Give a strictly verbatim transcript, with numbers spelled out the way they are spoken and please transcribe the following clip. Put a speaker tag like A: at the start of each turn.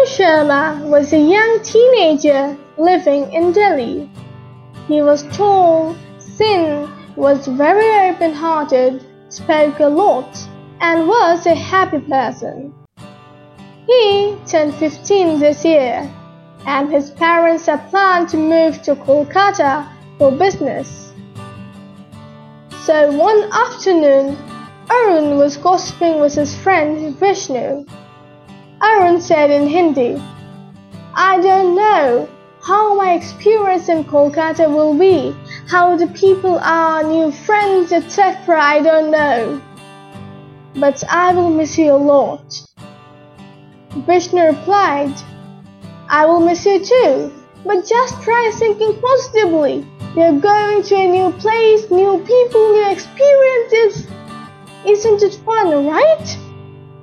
A: Sharma was a young teenager living in Delhi. He was tall, thin, was very open-hearted, spoke a lot, and was a happy person. He turned fifteen this year, and his parents had planned to move to Kolkata for business. So one afternoon, Arun was gossiping with his friend Vishnu. Arun said in Hindi, "I don't know how my experience in Kolkata will be, how the people are, new friends, et cetera. I don't know. But I will miss you a lot." Vishnu replied, "I will miss you too, but just try thinking positively. You're going to a new place, new people, new experiences. Isn't it fun, right?"